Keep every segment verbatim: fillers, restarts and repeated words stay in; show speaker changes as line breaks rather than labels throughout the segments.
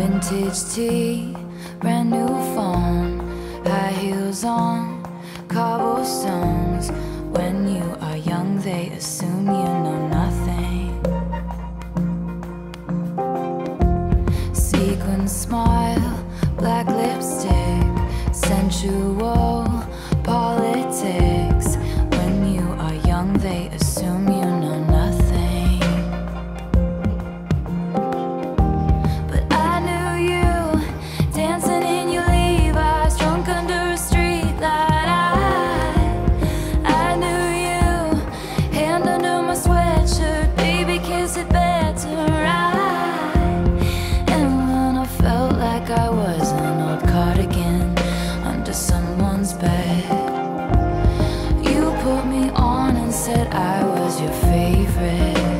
Vintage tea, brand new phone, high heels on, cobblestones. When you are young, they assume you know nothing. Sequin smile, black lipstick, sensual politics. When you are young, they assume you know nothing. I was an old cardigan under someone's bed. You put me on and said I was your favorite.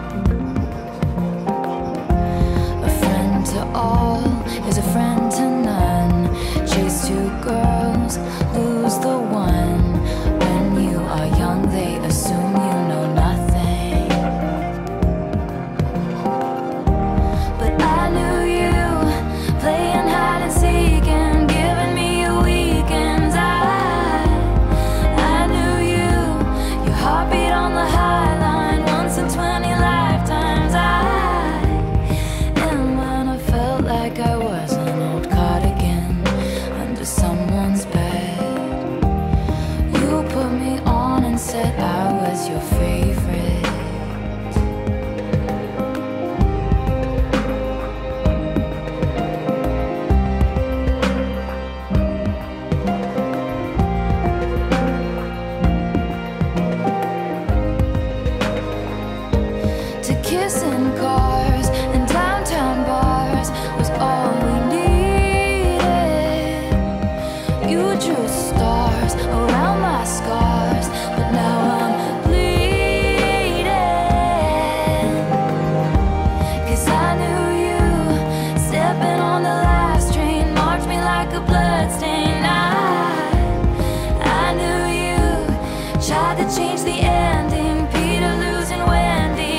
A friend to all is a friend to none. Chase two girls, lose the one. When you are young, they assume you know nothing. But I knew you, playing hide and seek and giving me your weekends. I, I knew you, your heartbeat on the high line, once in twenty lifetimes. I, and when I felt like I was an old cardigan under someone's bed, you put me on and said I was your favorite. Kissing cars and downtown bars was all we needed. You drew stars around my scars, but now I'm bleeding. 'Cause I knew you, stepping on the last train, marked me like a bloodstain. I, I knew you, tried to change the ending, Peter losing Wendy.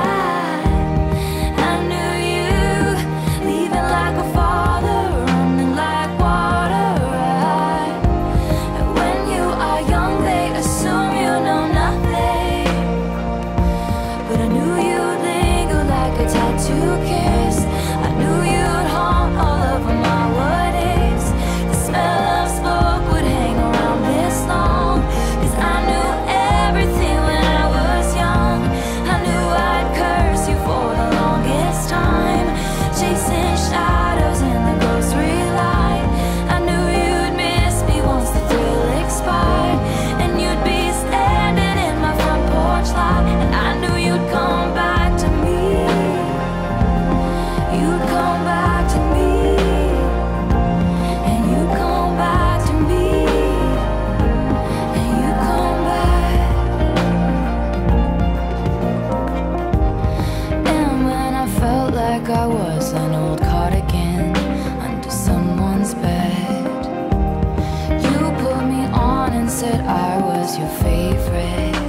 I was an old cardigan under someone's bed. You put me on and said I was your favorite.